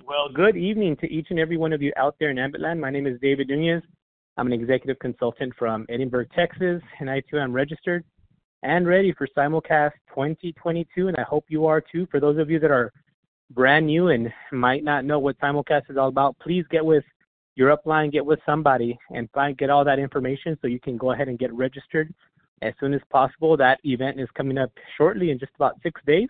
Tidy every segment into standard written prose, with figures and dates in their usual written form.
Well, good evening to each and every one of you out there in Ambitland. My name is David Nunez. I'm an executive consultant from Edinburgh, Texas, and I too am registered and ready for Simulcast 2022, and I hope you are too. For those of you that are brand new and might not know what Simulcast is all about, please get with your upline, get with somebody, and get all that information so you can go ahead and get registered as soon as possible. That event is coming up shortly in just about 6 days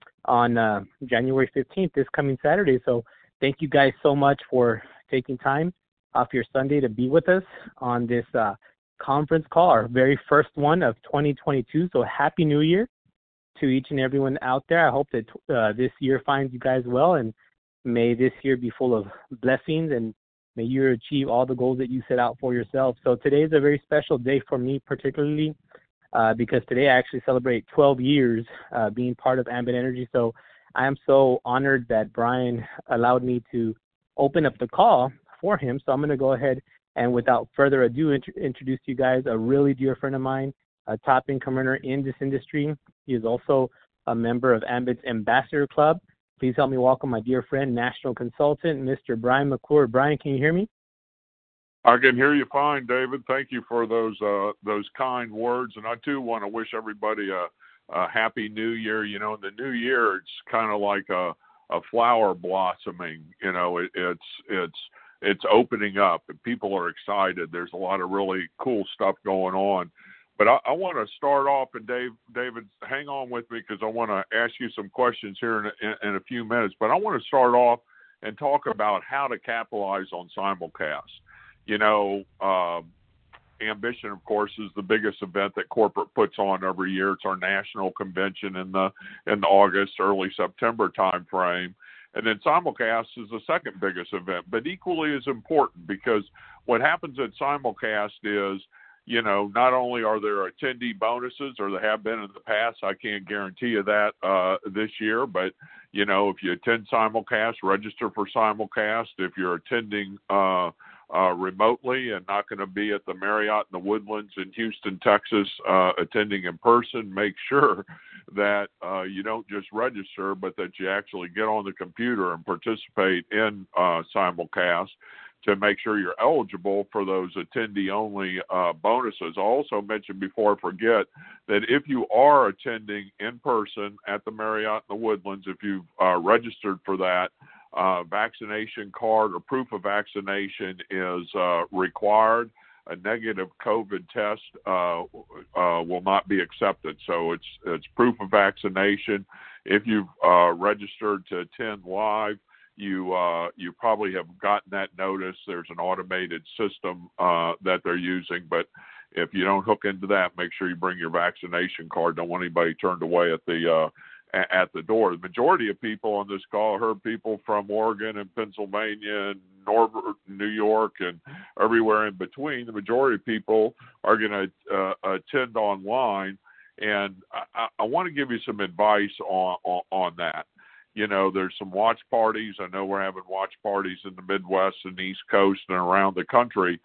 on January 15th, this coming Saturday. So thank you guys so much for taking time off your Sunday to be with us on this conference call, our very first one of 2022. So Happy New Year to each and everyone out there. I hope that this year finds you guys well, and may this year be full of blessings, and may you achieve all the goals that you set out for yourself. So today is a very special day for me particularly, because today I actually celebrate 12 years being part of Ambit Energy. So I am so honored that Brian allowed me to open up the call for him. So I'm going to go ahead and without further ado introduce to you guys a really dear friend of mine, a top income earner in this industry. He is also a member of Ambit's Ambassador Club. Please help me welcome my dear friend, national consultant, Mr. Brian McClure. Brian, can you hear me? I can hear you fine, David. Thank you for those kind words, and I too want to wish everybody a happy New Year. You know, in the new year, it's kind of like a flower blossoming. You know, it's opening up, and people are excited. There's a lot of really cool stuff going on. But I want to start off, and David, hang on with me because I want to ask you some questions here in a few minutes. But I want to start off and talk about how to capitalize on simulcast. You know, Ambition, of course, is the biggest event that corporate puts on every year. It's our national convention in the August, early September timeframe. And then simulcast is the second biggest event, but equally as important, because what happens at simulcast is, you know, not only are there attendee bonuses, or there have been in the past, I can't guarantee you that this year, but, you know, if you attend simulcast, register for simulcast. If you're attending remotely and not going to be at the Marriott in the Woodlands in Houston, Texas, attending in person, make sure that you don't just register, but that you actually get on the computer and participate in simulcast to make sure you're eligible for those attendee-only bonuses. I also mentioned before I forget that if you are attending in person at the Marriott in the Woodlands, if you've registered for that, vaccination card or proof of vaccination is required. A negative COVID test will not be accepted. So it's proof of vaccination. If you've registered to attend live, you probably have gotten that notice. There's an automated system that they're using, but if you don't hook into that, make sure you bring your vaccination card. Don't want anybody turned away at the door. The majority of people on this call, I heard people from Oregon and Pennsylvania and Northern New York and everywhere in between. The majority of people are going to attend online, and I want to give you some advice on that. You know, there's some watch parties. I know we're having watch parties in the Midwest and the East Coast and around the country.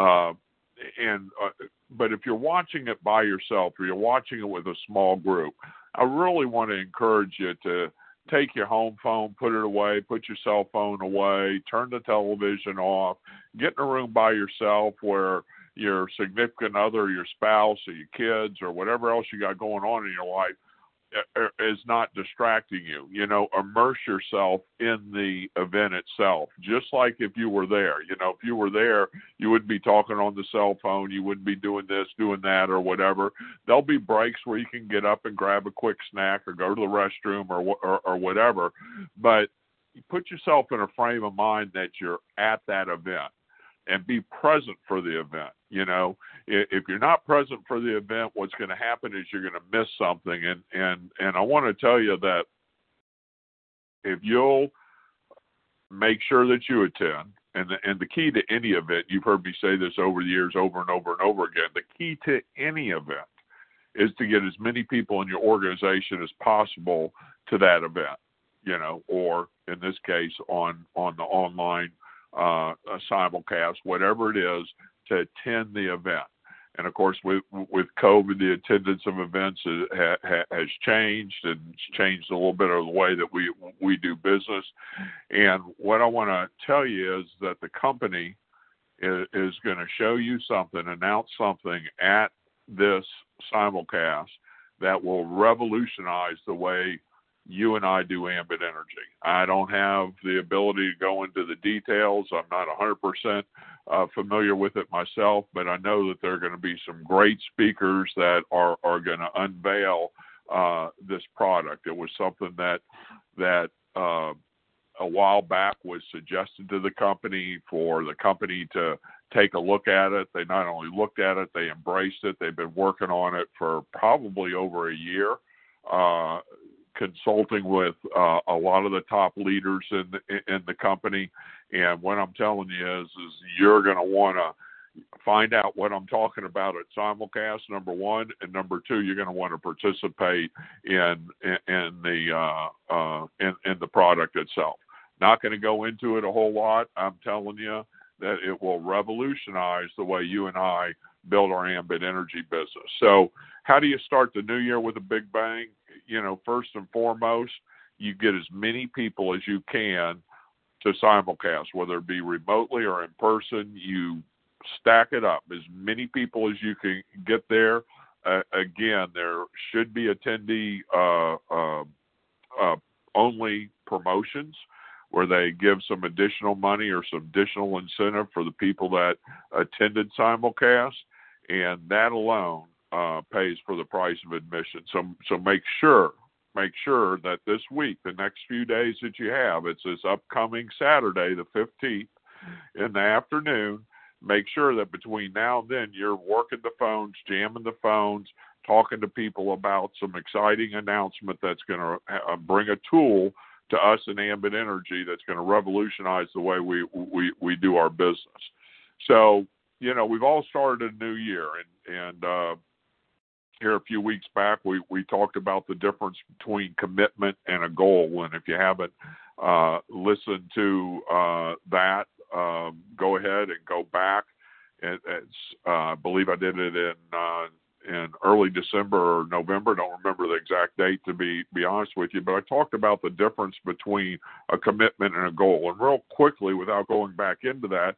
But if you're watching it by yourself, or you're watching it with a small group, I really want to encourage you to take your home phone, put it away, put your cell phone away, turn the television off, get in a room by yourself where your significant other, your spouse, or your kids, or whatever else you got going on in your life is not distracting you. You know, immerse yourself in the event itself, just like if you were there. You know, if you were there, you wouldn't be talking on the cell phone, you wouldn't be doing this, doing that, or whatever. There'll be breaks where you can get up and grab a quick snack or go to the restroom or whatever, but put yourself in a frame of mind that you're at that event and be present for the event. You know, if you're not present for the event, what's going to happen is you're going to miss something. And I want to tell you that if you'll make sure that you attend, and the key to any event, you've heard me say this over the years, over and over and over again, the key to any event is to get as many people in your organization as possible to that event, you know, or in this case on the online simulcast, whatever it is, to attend the event. And of course, with COVID, the attendance of events has changed, and it's changed a little bit of the way that we do business. And what I want to tell you is that the company is going to show you something, announce something at this simulcast that will revolutionize the way you and I do Ambit Energy. I don't have the ability to go into the details. I'm not 100% familiar with it myself, but I know that there are going to be some great speakers that are going to unveil this product. It was something that a while back was suggested to the company for the company to take a look at it. They not only looked at it, they embraced it. They've been working on it for probably over a year, consulting with a lot of the top leaders in the company. And what I'm telling you is you're going to want to find out what I'm talking about at simulcast, number one, and number two, you're going to want to participate in the product itself. Not going to go into it a whole lot. I'm telling you that it will revolutionize the way you and I build our Ambit Energy business. So how do you start the new year with a big bang? You know, first and foremost, you get as many people as you can to simulcast, whether it be remotely or in person. You stack it up, as many people as you can get there. Again, there should be attendee only promotions where they give some additional money or some additional incentive for the people that attended simulcast, and that alone pays for the price of admission. So make sure that this week, the next few days that you have, it's this upcoming Saturday, the 15th, in the afternoon. Make sure that between now and then you're working the phones, jamming the phones, talking to people about some exciting announcement that's going to bring a tool to us in Ambit Energy that's going to revolutionize the way we do our business. So, you know, we've all started a new year, and here a few weeks back, we talked about the difference between commitment and a goal. And if you haven't listened to that, go ahead and go back. I believe I did it in early December or November. Don't remember the exact date, to be honest with you, but I talked about the difference between a commitment and a goal. And real quickly, without going back into that,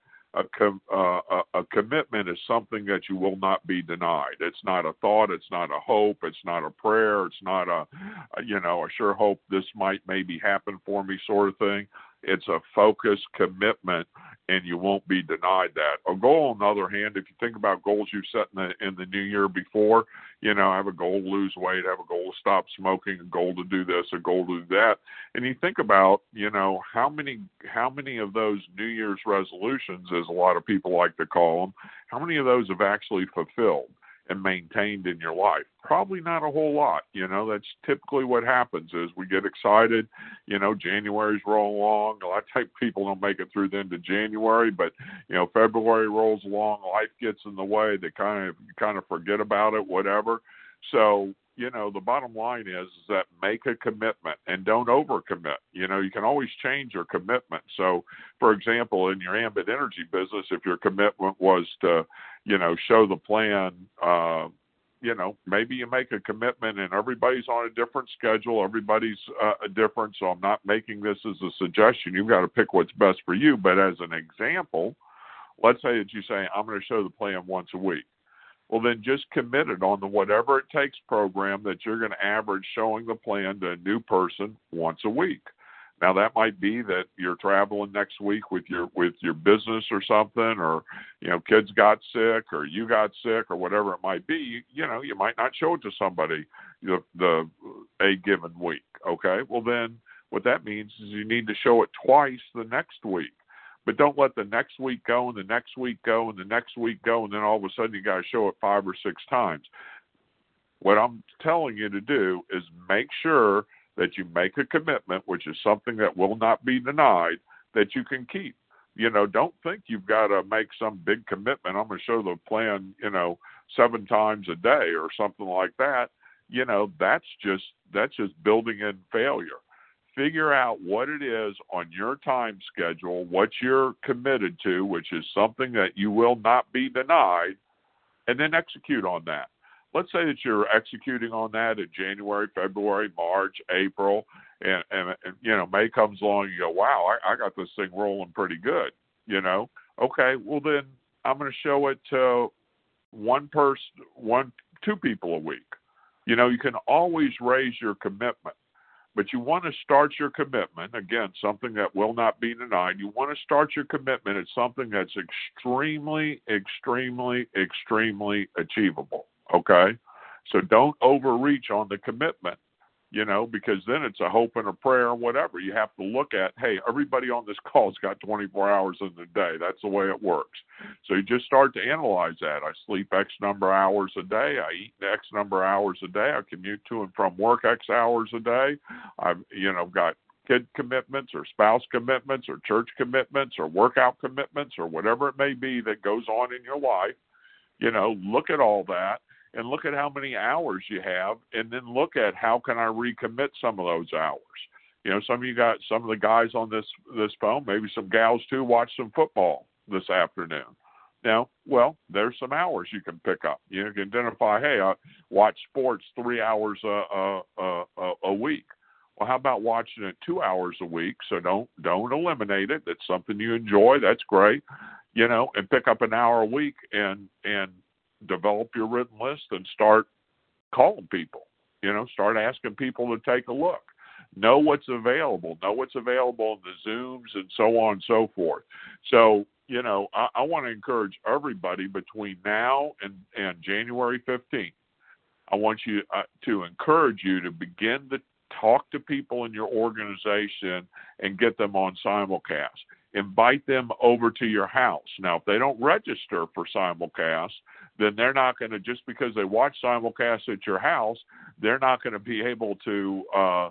a commitment is something that you will not be denied. It's not a thought. It's not a hope. It's not a prayer. It's not a sure hope this might maybe happen for me sort of thing. It's a focused commitment, and you won't be denied that. A goal, on the other hand, if you think about goals you've set in the new year before, you know, I have a goal to lose weight, I have a goal to stop smoking, a goal to do this, a goal to do that. And you think about, you know, how many of those New Year's resolutions, as a lot of people like to call them, how many of those have actually fulfilled and maintained in your life? Probably not a whole lot. You know, that's typically what happens is we get excited. You know, January's rolling along. A lot of people don't make it through the end of January, but, you know, February rolls along. Life gets in the way. They kind of forget about it, whatever. So, you know, the bottom line is that make a commitment and don't overcommit. You know, you can always change your commitment. So, for example, in your Ambit Energy business, if your commitment was to, you know, show the plan, you know, maybe you make a commitment and everybody's on a different schedule. Everybody's different. So I'm not making this as a suggestion. You've got to pick what's best for you. But as an example, let's say that you say, I'm going to show the plan once a week. Well, then just commit it on the Whatever It Takes program that you're going to average showing the plan to a new person once a week. Now, that might be that you're traveling next week with your business or something, or, you know, kids got sick or you got sick or whatever it might be. You know, you might not show it to somebody a given week. Okay. Well, then what that means is you need to show it twice the next week. But don't let the next week go and the next week go and the next week go, and then all of a sudden you got to show it 5 or 6 times. What I'm telling you to do is make sure that you make a commitment, which is something that will not be denied, that you can keep. You know, don't think you've got to make some big commitment. I'm going to show the plan, you know, 7 times a day or something like that. You know, that's just building in failure. Figure out what it is on your time schedule, what you're committed to, which is something that you will not be denied, and then execute on that. Let's say that you're executing on that in January, February, March, April, and May comes along. You go, wow, I got this thing rolling pretty good. Okay, well then I'm going to show it to two people a week. You can always raise your commitment, but you want to start your commitment, again, something that will not be denied. You want to start your commitment at something that's extremely, extremely, extremely achievable. Okay? So don't overreach on the commitment, because then it's a hope and a prayer or whatever. You have to look at, hey, everybody on this call's got 24 hours in the day. That's the way it works. So you just start to analyze that. I sleep X number of hours a day. I eat X number of hours a day. I commute to and from work X hours a day. I've, got kid commitments or spouse commitments or church commitments or workout commitments or whatever it may be that goes on in your life. Look at all that. And look at how many hours you have, and then look at how can I recommit some of those hours. Some of the guys on this phone, maybe some gals too, watch some football this afternoon. Now, well, there's some hours you can pick up. You can identify, hey, I watch sports 3 hours a week. Well, how about watching it 2 hours a week? So don't eliminate it. It's something you enjoy. That's great. And pick up an hour a week and develop your written list and start calling people, start asking people to take a look. Know what's available in the Zooms and so on and so forth. So, I want to encourage everybody between now and January 15th. I want you to encourage you to begin to talk to people in your organization and get them on simulcast. Invite them over to your house. Now, if they don't register for simulcast, then they're not going to, just because they watch simulcast at your house, they're not going to be able to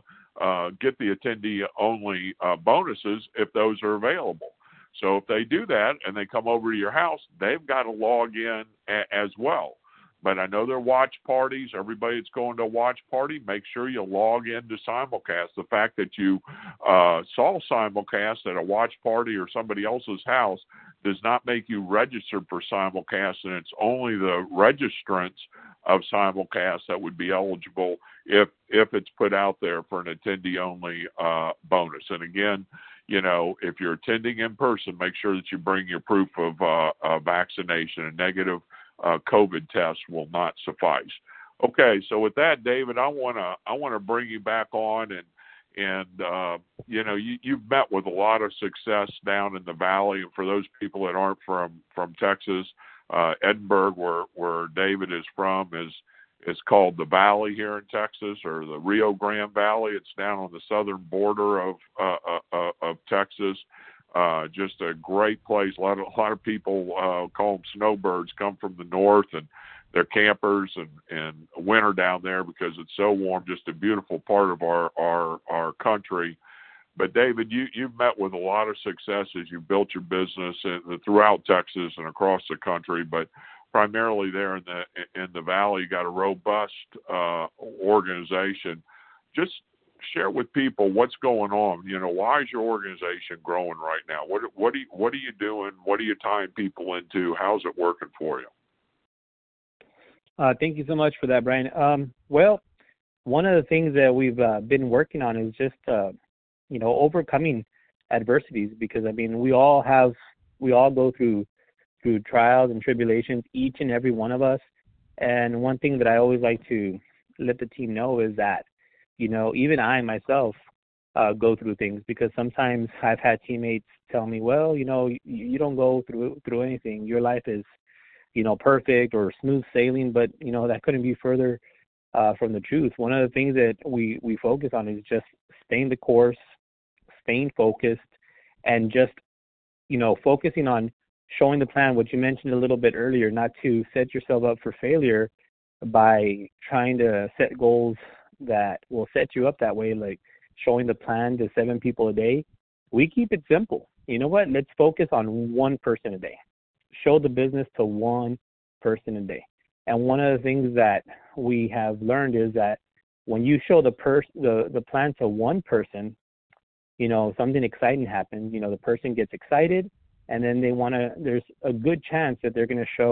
get the attendee-only bonuses if those are available. So if they do that and they come over to your house, they've got to log in as well. But I know there are watch parties. Everybody that's going to a watch party, make sure you log into simulcast. The fact that you saw simulcast at a watch party or somebody else's house does not make you registered for simulcast, and it's only the registrants of simulcast that would be eligible if it's put out there for an attendee-only bonus. And again, if you're attending in person, make sure that you bring your proof of vaccination. A negative COVID test will not suffice. Okay, so with that, David, I want to bring you back on, and you've met with a lot of success down in the Valley. And for those people that aren't from Texas, Edinburgh, where David is from, is called the Valley here in Texas, or the Rio Grande Valley. It's down on the southern border of Texas. Just a great place. A lot of people call them snowbirds, come from the north, and they're campers and winter down there because it's so warm. Just a beautiful part of our country. But David, you've met with a lot of success as you built your business throughout Texas and across the country, but primarily there in the Valley. You got a robust organization. Just share with people what's going on. Why is your organization growing right now? What are you doing? What are you tying people into? How's it working for you? Thank you so much for that, Brian. Well, one of the things that we've been working on is just overcoming adversities, because we all go through trials and tribulations, each and every one of us. And one thing that I always like to let the team know is that even I myself go through things, because sometimes I've had teammates tell me, well, you don't go through anything. Your life is, perfect or smooth sailing, but, that couldn't be further from the truth. One of the things that we focus on is just staying the course, staying focused, and just, focusing on showing the plan, what you mentioned a little bit earlier, not to set yourself up for failure by trying to set goals that will set you up that way, like showing the plan to 7 people a day. We keep it simple. You know what? Let's focus on one person a day. Show the business to one person a day. And one of the things that we have learned is that when you show the plan to one person, something exciting happens. The person gets excited, and then there's a good chance that they're going to show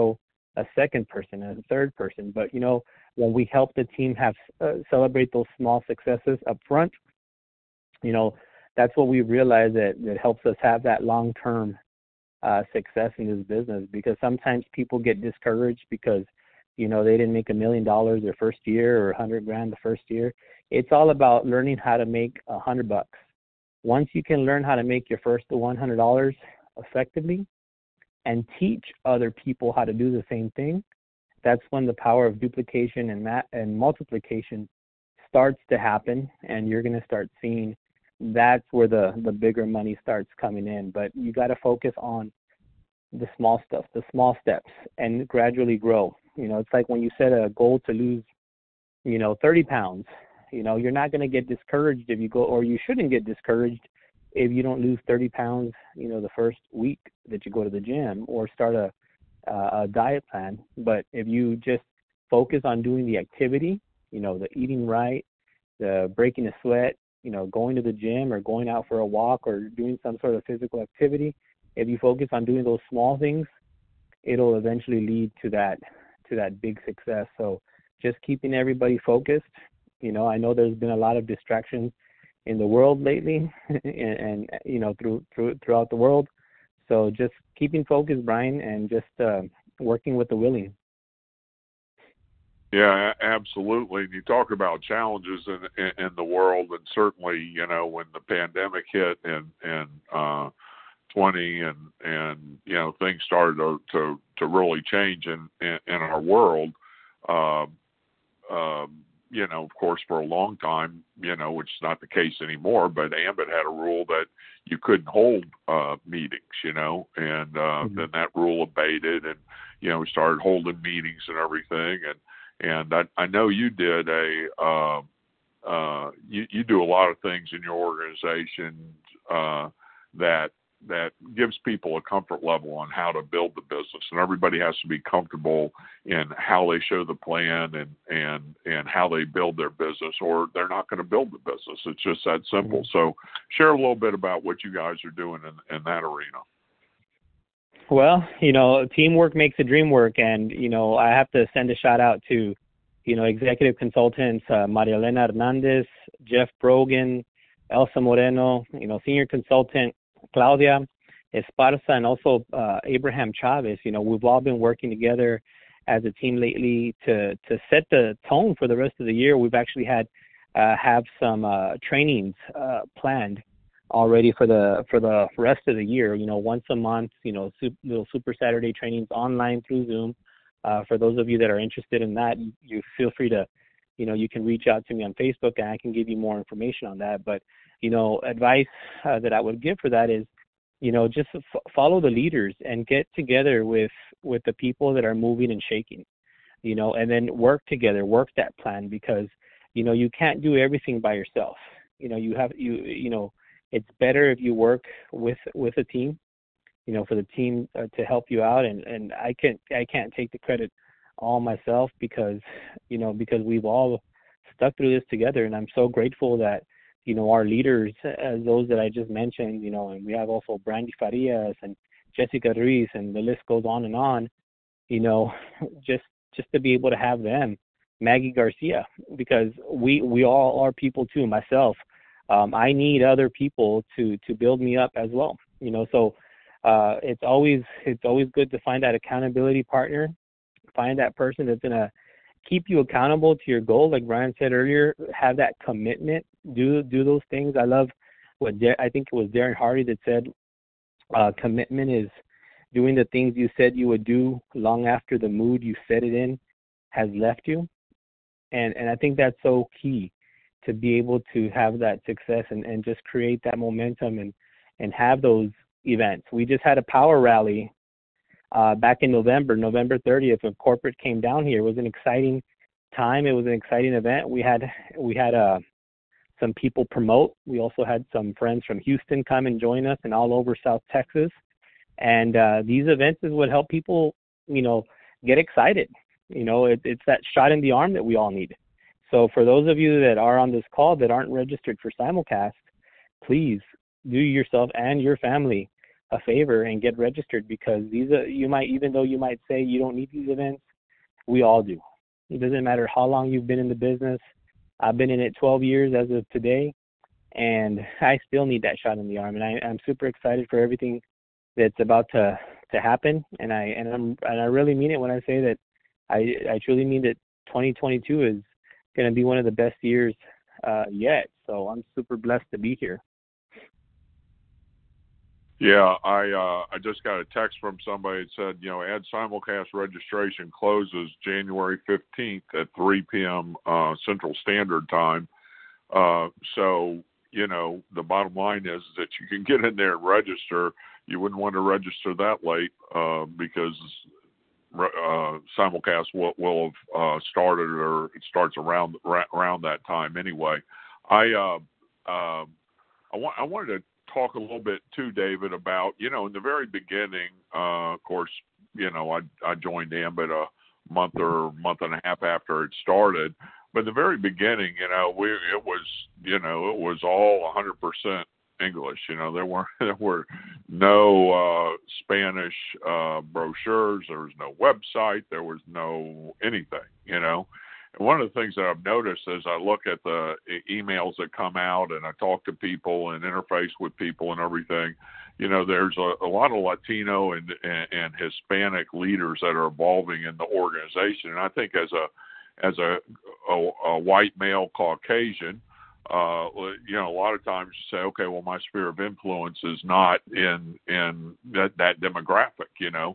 a second person, a third person. But, when we help the team have celebrate those small successes up front, that's what we realize that helps us have that long-term success in this business, because sometimes people get discouraged because, they didn't make $1 million their first year or $100,000 the first year. It's all about learning how to make $100. Once you can learn how to make your first $100 effectively and teach other people how to do the same thing, that's when the power of duplication and multiplication starts to happen, and you're going to start seeing that's where the bigger money starts coming in. But you got to focus on the small stuff, the small steps, and gradually grow. It's like when you set a goal to lose, 30 pounds, you're not going to get discouraged if you go, or you shouldn't get discouraged if you don't lose 30 pounds, the first week that you go to the gym or start a diet plan. But if you just focus on doing the activity, the eating right, the breaking a sweat, going to the gym or going out for a walk or doing some sort of physical activity, if you focus on doing those small things, it'll eventually lead to that big success. So just keeping everybody focused. I know there's been a lot of distractions in the world lately and throughout the world. So just keeping focused, Brian, and just working with the willing. Yeah, absolutely. And you talk about challenges in the world, and certainly, when the pandemic hit in 20 and things started to really change in our world. Of course, for a long time, which is not the case anymore, but Ambit had a rule that you couldn't hold meetings, and then that rule abated, and we started holding meetings and everything, and I know you did you do a lot of things in your organization that gives people a comfort level on how to build the business, and everybody has to be comfortable in how they show the plan and how they build their business, or they're not going to build the business. It's just that simple. So share a little bit about what you guys are doing in that arena. Well, teamwork makes the dream work, and, I have to send a shout out to, executive consultants, Maria Elena Hernandez, Jeff Brogan, Elsa Moreno, senior consultant, Claudia Esparza, and also Abraham Chavez. We've all been working together as a team lately to set the tone for the rest of the year. We've actually have some trainings planned already for the rest of the year. Once a month, little Super Saturday trainings online through Zoom. For those of you that are interested in that, you feel free to, you can reach out to me on Facebook and I can give you more information on that. But advice that I would give for that is, just follow the leaders and get together with the people that are moving and shaking, and then work together, work that plan, because, you can't do everything by yourself. It's better if you work with a team, for the team to help you out. And I can't take the credit all myself because we've all stuck through this together. And I'm so grateful that, our leaders, as those that I just mentioned, and we have also Brandy Farias and Jessica Ruiz, and the list goes on and on, just to be able to have them, Maggie Garcia, because we all are people too, myself. I need other people to build me up as well, so it's always good to find that accountability partner, find that person that's going to keep you accountable to your goal. Like Brian said earlier, have that commitment, do those things. I love what I think it was Darren Hardy that said, commitment is doing the things you said you would do long after the mood you set it in has left you. And I think that's so key, to be able to have that success and just create that momentum and have those events. We just had a power rally back in November 30th, when corporate came down here. It was an exciting time. It was an exciting event. We had some people promote. We also had some friends from Houston come and join us, and all over South Texas. And these events is what help people, get excited. It's that shot in the arm that we all need. So for those of you that are on this call that aren't registered for Simulcast, please do yourself and your family a favor and get registered, because even though you might say you don't need these events, we all do. It doesn't matter how long you've been in the business. I've been in it 12 years as of today, and I still need that shot in the arm. And I'm super excited for everything that's about to happen. And I really mean it when I say that I truly mean that 2022 is going to be one of the best years yet. So I'm super blessed to be here. Yeah, I just got a text from somebody that said, Ad Simulcast registration closes January 15th at 3 p.m. Central Standard Time. So, the bottom line is that you can get in there and register. You wouldn't want to register that late because Simulcast will have started, or it starts around that time anyway. I wanted to talk a little bit too, David, about, in the very beginning, of course, I joined Ambit a month and a half after it started. But in the very beginning, it was all 100% English. There were no Spanish brochures. There was no website. There was no anything. And one of the things that I've noticed as I look at the emails that come out and I talk to people and interface with people and everything, there's a lot of Latino and Hispanic leaders that are evolving in the organization. And I think as a white male Caucasian, a lot of times you say, okay, well, my sphere of influence is not in that demographic,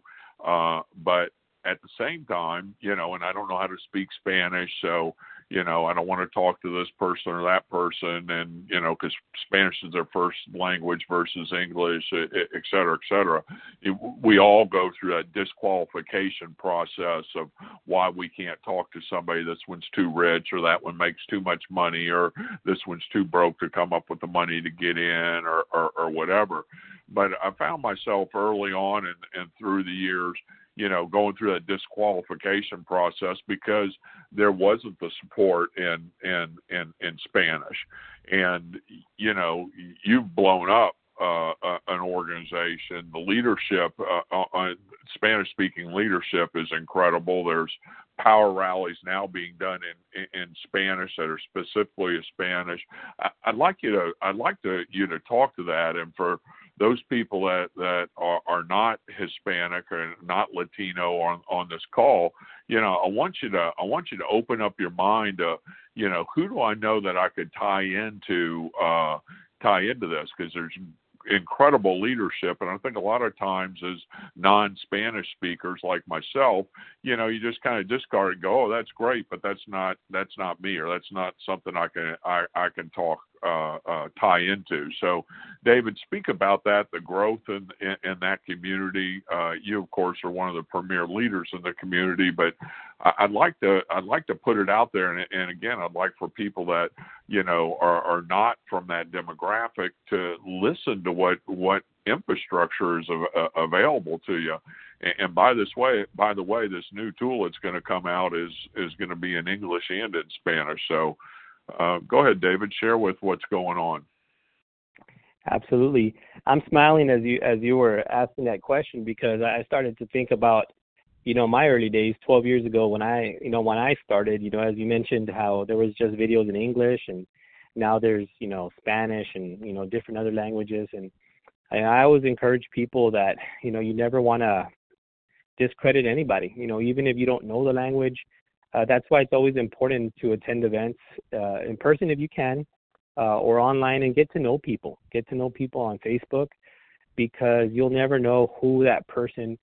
but at the same time, and I don't know how to speak Spanish, so, I don't want to talk to this person or that person, and, because Spanish is their first language versus English, et cetera, et cetera. We all go through that disqualification process of why we can't talk to somebody. This one's too rich, or that one makes too much money, or this one's too broke to come up with the money to get in, or whatever. But I found myself early on and through the years, going through that disqualification process because there wasn't the support in Spanish. And, you've blown up an organization. The leadership, Spanish-speaking leadership is incredible. There's power rallies now being done in Spanish that are specifically Spanish. I'd like you to talk to that, and for those people that are not Hispanic or not Latino on this call, I want you to open up your mind to, who do I know that I could tie into this, because there's incredible leadership. And I think a lot of times as non-Spanish speakers like myself, you just kind of discard and go, oh, that's great, but that's not me, or that's not something I can talk tie into. So, David, speak about that, the growth in that community. You, of course, are one of the premier leaders in the community, but I'd like to put it out there, and again, I'd like for people that are not from that demographic to listen to what infrastructure is available to you. And by the way, this new tool that's going to come out is going to be in English and in Spanish. So go ahead, David, share with what's going on. Absolutely. I'm smiling as you were asking that question, because I started to think about, my early days 12 years ago when I started, as you mentioned, how there was just videos in English, and now there's, Spanish and, different other languages. And I always encourage people that, you never want to discredit anybody, even if you don't know the language. That's why it's always important to attend events in person if you can, or online, and get to know people. Get to know people on Facebook, because you'll never know who that person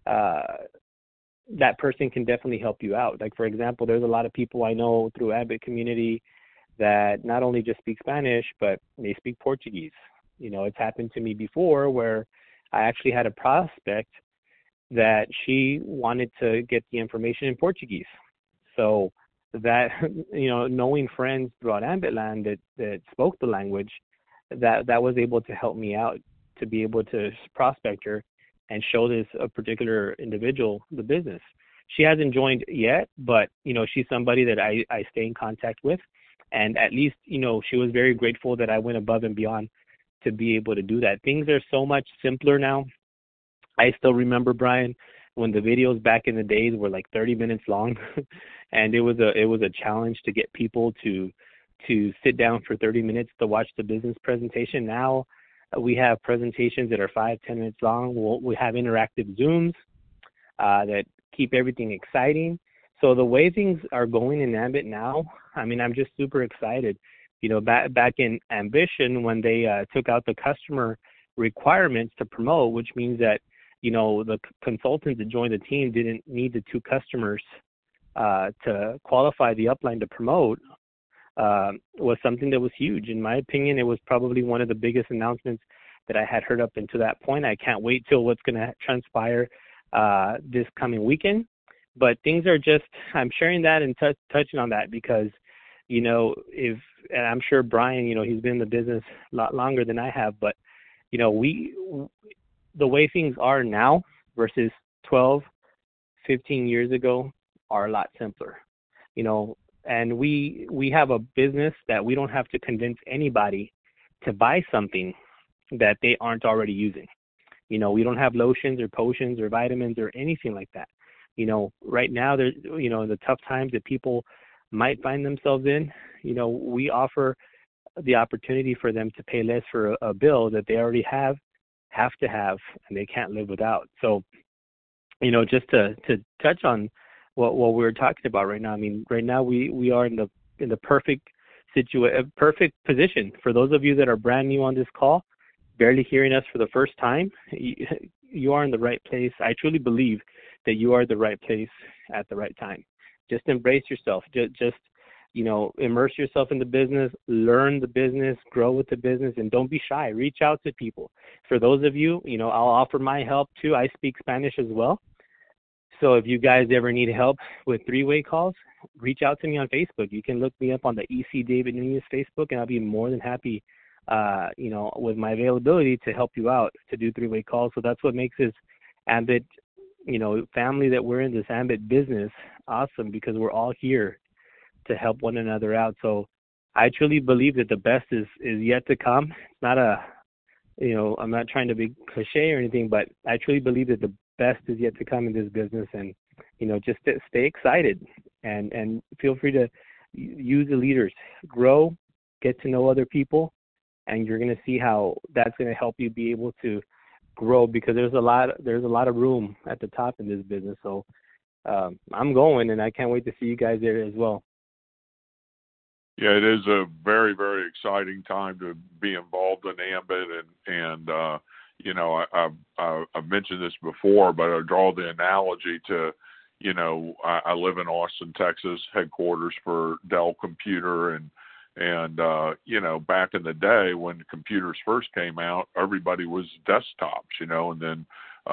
can definitely help you out. Like, for example, there's a lot of people I know through Ambit community that not only just speak Spanish, but they speak Portuguese. It's happened to me before where I actually had a prospect that she wanted to get the information in Portuguese. So that, knowing friends throughout Ambitland that spoke the language, that was able to help me out to be able to prospect her and show this a particular individual the business. She hasn't joined yet, but, she's somebody that I stay in contact with. And at least, she was very grateful that I went above and beyond to be able to do that. Things are so much simpler now. I still remember, Brian, when the videos back in the days were like 30 minutes long, and it was a challenge to get people to sit down for 30 minutes to watch the business presentation. Now we have presentations that are 5-10 minutes long. We have interactive Zooms that keep everything exciting. So the way things are going in Ambit now, I mean, I'm just super excited. You know, back in Ambition, when they took out the customer requirements to promote, which means that, you know, the consultants that joined the team didn't need the 2 customers to qualify the upline to promote, was something that was huge. In my opinion, it was probably one of the biggest announcements that I had heard up until that point. I can't wait till what's going to transpire this coming weekend. But things are just, I'm sharing that and touching on that because, you know, and I'm sure Brian, you know, he's been in the business a lot longer than I have, but, you know, the way things are now versus 12, 15 years ago are a lot simpler, you know, and we have a business that we don't have to convince anybody to buy something that they aren't already using. You know, we don't have lotions or potions or vitamins or anything like that. You know, right now, there's, you know, the tough times that people might find themselves in, you know, we offer the opportunity for them to pay less for a bill that they already have to have, and they can't live without. So, you know, just to touch on what we're talking about right now, I mean, right now we are in the perfect position. For those of you that are brand new on this call, barely hearing us for the first time, you are in the right place. I truly believe that you are the right place at the right time. Just embrace yourself. Just you know, immerse yourself in the business, learn the business, grow with the business, and don't be shy. Reach out to people. For those of you, you know, I'll offer my help too. I speak Spanish as well. So if you guys ever need help with three-way calls, reach out to me on Facebook. You can look me up on the EC David Nunez Facebook, and I'll be more than happy, you know, with my availability to help you out to do three-way calls. So that's what makes this Ambit, you know, family that we're in, this Ambit business, awesome, because we're all here to help one another out. So I truly believe that the best is yet to come. It's not you know, I'm not trying to be cliche or anything, but I truly believe that the best is yet to come in this business. And, you know, just stay excited and feel free to use the leaders, grow, get to know other people, and you're going to see how that's going to help you be able to grow, because there's a lot of room at the top in this business. So I'm going, and I can't wait to see you guys there as well. Yeah, it is a very, very exciting time to be involved in Ambit, and you know, I've mentioned this before, but I draw the analogy to, you know, I live in Austin, Texas, headquarters for Dell Computer, and you know, back in the day when computers first came out, everybody was desktops, you know, and then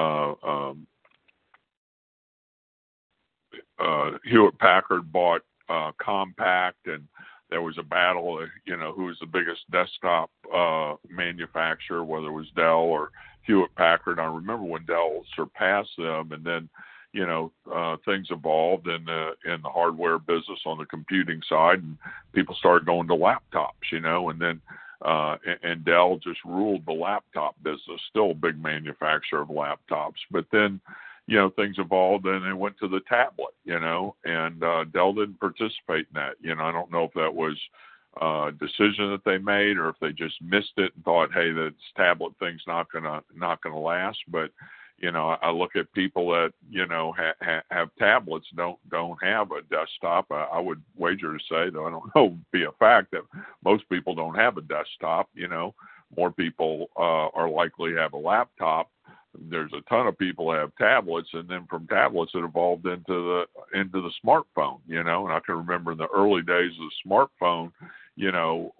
Hewlett Packard bought Compaq, and there was a battle, you know, who was the biggest desktop manufacturer, whether it was Dell or Hewlett Packard. I remember when Dell surpassed them, and then, you know, things evolved in the hardware business on the computing side, and people started going to laptops, you know, and then and Dell just ruled the laptop business, still a big manufacturer of laptops. But then, you know, things evolved and it went to the tablet, you know, and Dell didn't participate in that. You know, I don't know if that was a decision that they made or if they just missed it and thought, hey, this tablet thing's not gonna last. But, you know, I look at people that, you know, have tablets, don't have a desktop. I would wager to say, though I don't know, be a fact that most people don't have a desktop. You know, more people are likely to have a laptop. There's a ton of people that have tablets, and then from tablets it evolved into the smartphone, you know. And I can remember in the early days of the smartphone, you know,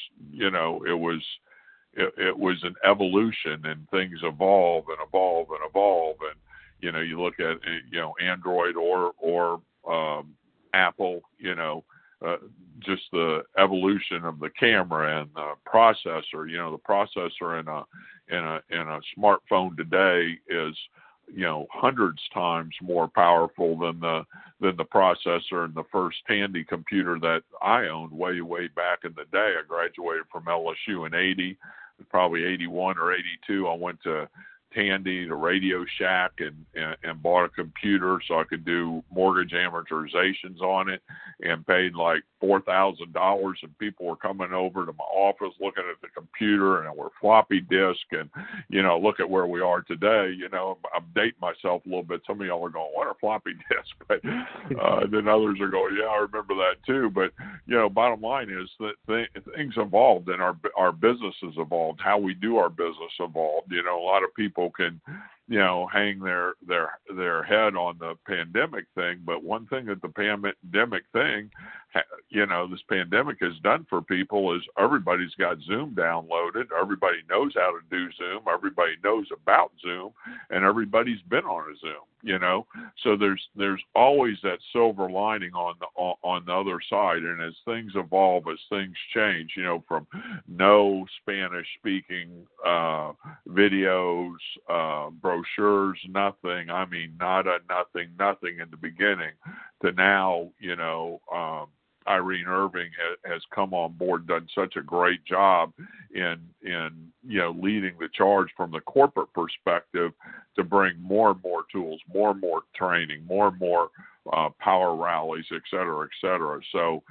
it was an evolution, and things evolve and evolve and evolve. And, you know, you look at, you know, Android or Apple, you know, just the evolution of the camera and the processor. You know, the processor in a smartphone today is, you know, hundreds times more powerful than the processor in the first Tandy computer that I owned way back in the day. I graduated from LSU in '80. probably 81 or 82, I went to Tandy, the Radio Shack, and bought a computer so I could do mortgage amortizations on it, and paid like $4,000, and people were coming over to my office looking at the computer, and we're floppy disk, and look at where we are today. I'm dating myself a little bit. Some of y'all are going, what are floppy disks? But then others are going, yeah, I remember that too. But bottom line is that things evolved, and our business has evolved. How we do our business evolved. A lot of people can hang their head on the pandemic thing, but one thing that the pandemic thing this pandemic has done for people is everybody's got Zoom downloaded, everybody knows how to do Zoom, everybody knows about Zoom, and everybody's been on a Zoom. So there's always that silver lining on the other side. And as things evolve, as things change, from no Spanish speaking videos, brochures, nothing, I mean nada, nothing in the beginning, to now, Irene Irving has come on board, done such a great job in leading the charge from the corporate perspective to bring more and more tools, more and more training, more and more power rallies, et cetera, et cetera. So,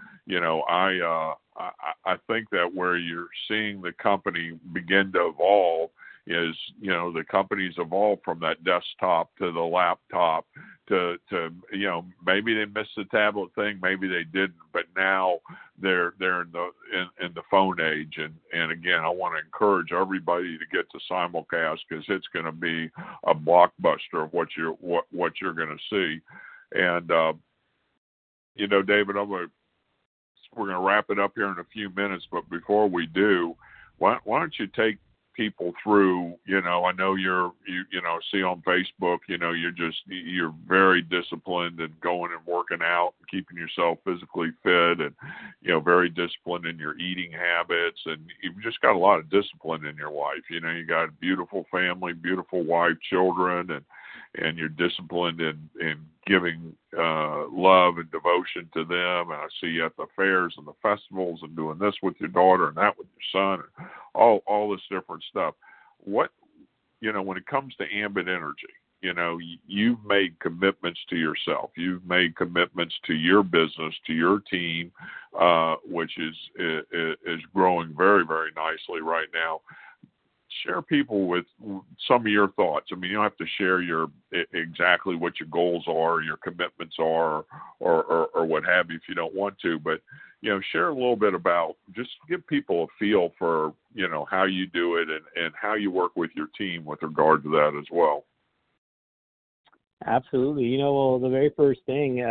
I think that where you're seeing the company begin to evolve is, the company's evolved from that desktop to the laptop to maybe they missed the tablet thing, maybe they didn't, but now they're in the phone age. And again, I want to encourage everybody to get to simulcast, because it's going to be a blockbuster of what you're going to see. And David, we're going to wrap it up here in a few minutes, but before we do, why don't you take people through, I know you see on Facebook, you're very disciplined and going and working out, keeping yourself physically fit, and, very disciplined in your eating habits. And you've just got a lot of discipline in your life. You got a beautiful family, beautiful wife, children, and you're disciplined in giving love and devotion to them. And I see you at the fairs and the festivals and doing this with your daughter and that with your son, and all this different stuff. What, when it comes to Ambit Energy, you've made commitments to yourself. You've made commitments to your business, to your team, which is growing very, very nicely right now. Share people with some of your thoughts. I mean, you don't have to share exactly what your goals are, your commitments are, or what have you if you don't want to. But share a little bit about, just give people a feel for how you do it and how you work with your team with regard to that as well. Absolutely. Well, the very first thing,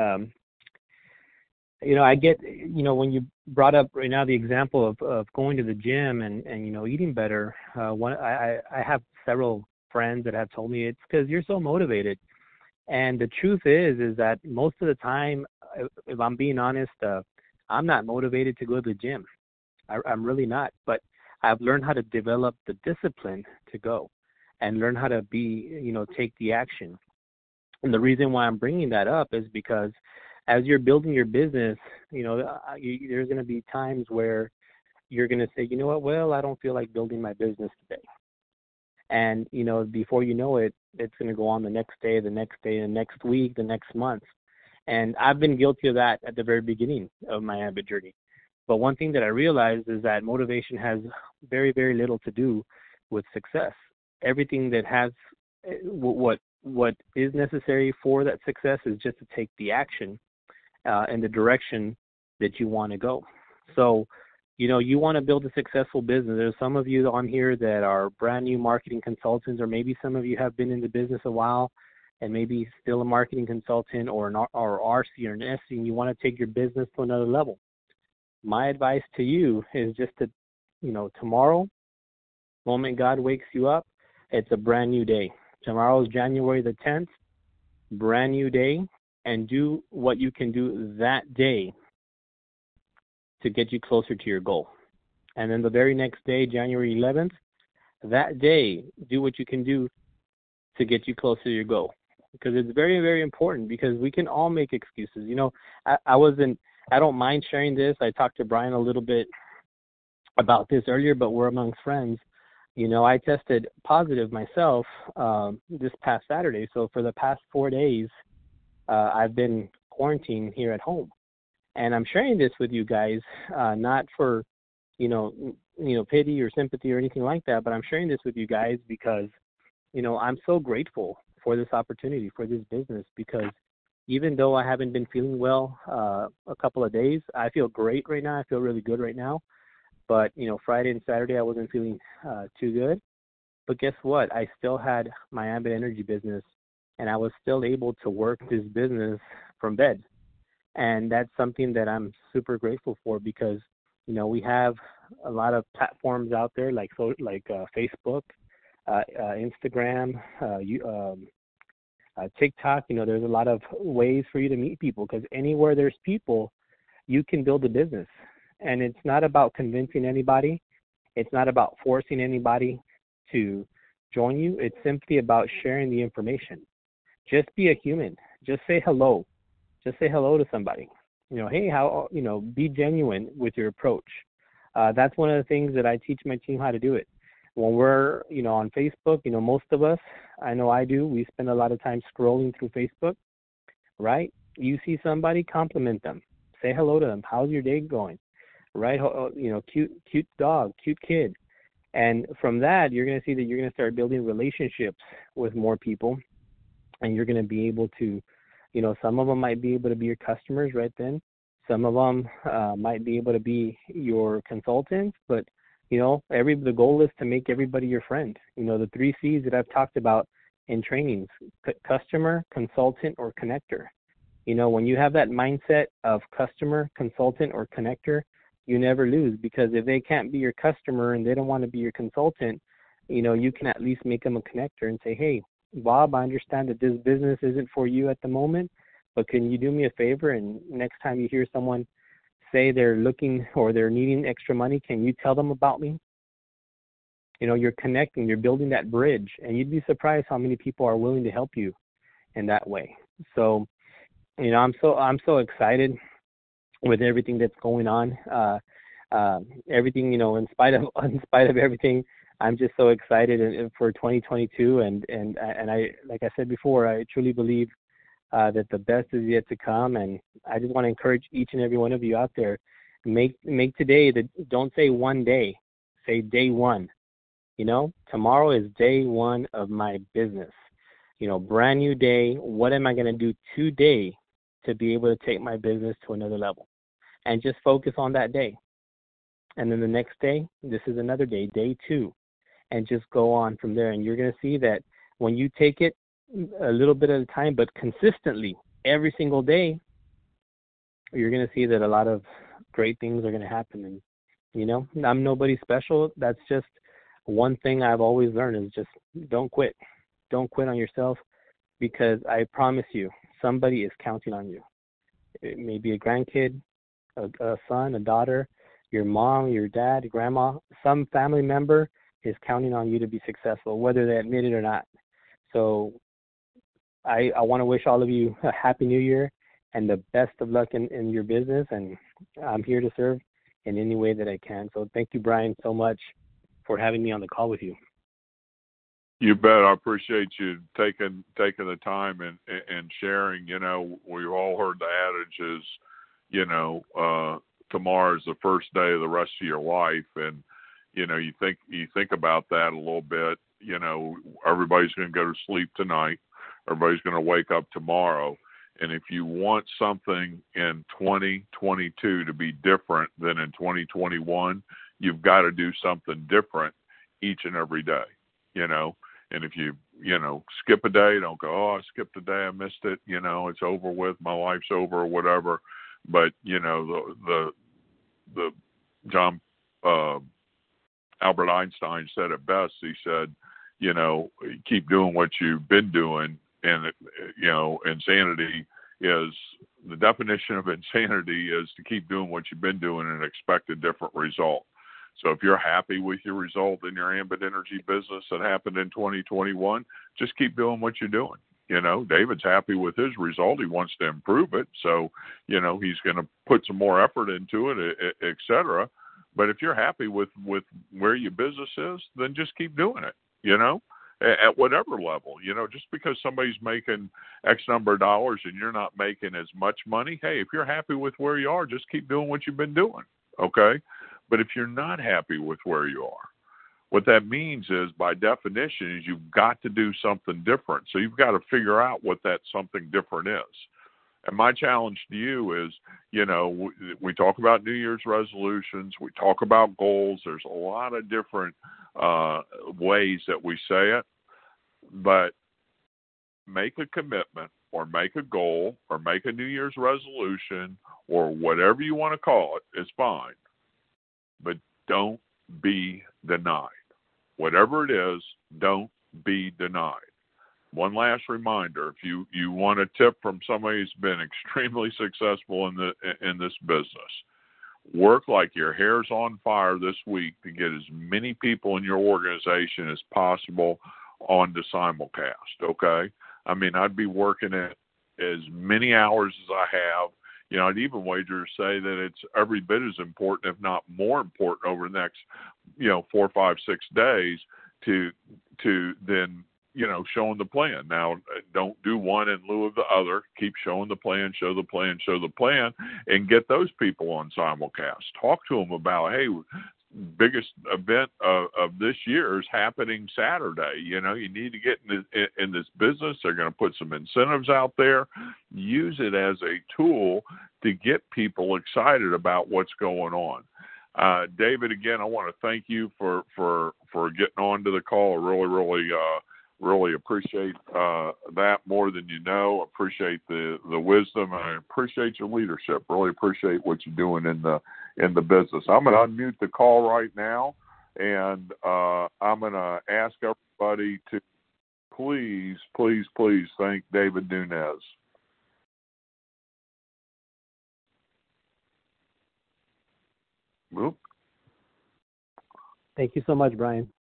I get, when you brought up right now the example of going to the gym and eating better, I have several friends that have told me it's because you're so motivated. And the truth is that most of the time, if I'm being honest, I'm not motivated to go to the gym. I'm really not. But I've learned how to develop the discipline to go and learn how to take the action. And the reason why I'm bringing that up is because as you're building your business, there's going to be times where you're going to say, well, I don't feel like building my business today. And, before you know it, it's going to go on the next day, the next week, the next month. And I've been guilty of that at the very beginning of my Ambit journey. But one thing that I realized is that motivation has very, very little to do with success. Everything that has what is necessary for that success is just to take the action in the direction that you want to go. So, you want to build a successful business. There's some of you on here that are brand new marketing consultants, or maybe some of you have been in the business a while and maybe still a marketing consultant or RC or an SC, and you want to take your business to another level. My advice to you is just to, tomorrow, moment God wakes you up, it's a brand new day. Tomorrow is January the 10th, brand new day, and do what you can do that day to get you closer to your goal. And then the very next day, January 11th, that day, do what you can do to get you closer to your goal. Because it's very, very important, because we can all make excuses. I don't mind sharing this. I talked to Brian a little bit about this earlier, but we're amongst friends. I tested positive myself this past Saturday. So for the past 4 days, I've been quarantined here at home, and I'm sharing this with you guys, not for pity or sympathy or anything like that, but I'm sharing this with you guys because I'm so grateful for this opportunity, for this business, because even though I haven't been feeling well a couple of days, I feel great right now. I feel really good right now. But, Friday and Saturday, I wasn't feeling too good. But guess what? I still had my Ambit Energy business, and I was still able to work this business from bed. And that's something that I'm super grateful for because, we have a lot of platforms out there like Facebook, Instagram, TikTok. There's a lot of ways for you to meet people because anywhere there's people, you can build a business. And it's not about convincing anybody. It's not about forcing anybody to join you. It's simply about sharing the information. Just be a human. Just say hello. Just say hello to somebody. Hey, how, be genuine with your approach. That's one of the things that I teach my team how to do it. When we're, on Facebook, most of us, I know I do, we spend a lot of time scrolling through Facebook, right? You see somebody, compliment them. Say hello to them. How's your day going? Right? Cute dog, cute kid. And from that, you're going to see that you're going to start building relationships with more people. And you're going to be able to, some of them might be able to be your customers right then. Some of them might be able to be your consultants. But, the goal is to make everybody your friend. The 3 C's that I've talked about in trainings, customer, consultant, or connector. When you have that mindset of customer, consultant, or connector, you never lose, because if they can't be your customer and they don't want to be your consultant, you can at least make them a connector and say, hey, Bob, I understand that this business isn't for you at the moment, but can you do me a favor? And next time you hear someone say they're looking or they're needing extra money, can you tell them about me? You're connecting, you're building that bridge, and you'd be surprised how many people are willing to help you in that way. So, I'm so excited with everything that's going on. Everything, in spite of everything, I'm just so excited for 2022. And I, like I said before, I truly believe that the best is yet to come. And I just want to encourage each and every one of you out there, make today don't say one day, say day one. Tomorrow is day one of my business. Brand new day. What am I going to do today to be able to take my business to another level? And just focus on that day. And then the next day, this is another day, day 2. And just go on from there. And you're going to see that when you take it a little bit at a time, but consistently, every single day, you're going to see that a lot of great things are going to happen. And, I'm nobody special. That's just one thing I've always learned is just don't quit. Don't quit on yourself, because I promise you, somebody is counting on you. It may be a grandkid, a son, a daughter, your mom, your dad, your grandma, some family member is counting on you to be successful, whether they admit it or not. So I want to wish all of you a happy new year and the best of luck in your business. And I'm here to serve in any way that I can. So thank you, Brian, so much for having me on the call with you. You bet. I appreciate you taking the time and sharing. We've all heard the adage is, tomorrow is the first day of the rest of your life. And, you think about that a little bit. Everybody's going to go to sleep tonight. Everybody's going to wake up tomorrow. And if you want something in 2022 to be different than in 2021, you've got to do something different each and every day, And if you, skip a day, don't go, oh, I skipped a day, I missed it, it's over with, my life's over or whatever. But, the John Albert Einstein said it best. He said, keep doing what you've been doing. And, insanity is, the definition of insanity is to keep doing what you've been doing and expect a different result. So if you're happy with your result in your Ambit Energy business that happened in 2021, just keep doing what you're doing. David's happy with his result. He wants to improve it. So, he's going to put some more effort into it, et cetera. But if you're happy with where your business is, then just keep doing it, you know, at whatever level. You know, just because somebody's making X number of dollars and you're not making as much money, hey, if you're happy with where you are, just keep doing what you've been doing, okay? But if you're not happy with where you are, what that means is, by definition, is you've got to do something different. So you've got to figure out what that something different is. And my challenge to you is, you know, we talk about New Year's resolutions, we talk about goals. There's a lot of different ways that we say it, but make a commitment or make a goal or make a New Year's resolution or whatever you want to call it is fine, but don't be denied. Whatever it is, don't be denied. One last reminder, if you want a tip from somebody who's been extremely successful in this business, work like your hair's on fire this week to get as many people in your organization as possible on the simulcast, okay? I mean, I'd be working at as many hours as I have. You know, I'd even wager to say that it's every bit as important, if not more important, over the next, 4, 5, 6 days to then, showing the plan. Now, don't do one in lieu of the other. Keep showing the plan, show the plan, show the plan, and get those people on simulcast. Talk to them about, hey, biggest event of this year is happening Saturday. You need to get in this business. They're going to put some incentives out there. Use it as a tool to get people excited about what's going on. David, again, I want to thank you for getting on to the call. I really appreciate that more than you know. Appreciate the wisdom, and I appreciate your leadership. Really appreciate what you're doing in the business. I'm going to unmute the call right now, and I'm going to ask everybody to please thank David Nunez. Whoop. Thank you so much, Brian.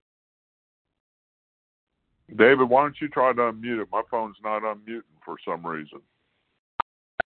David, why don't you try to unmute it? My phone's not unmuting for some reason.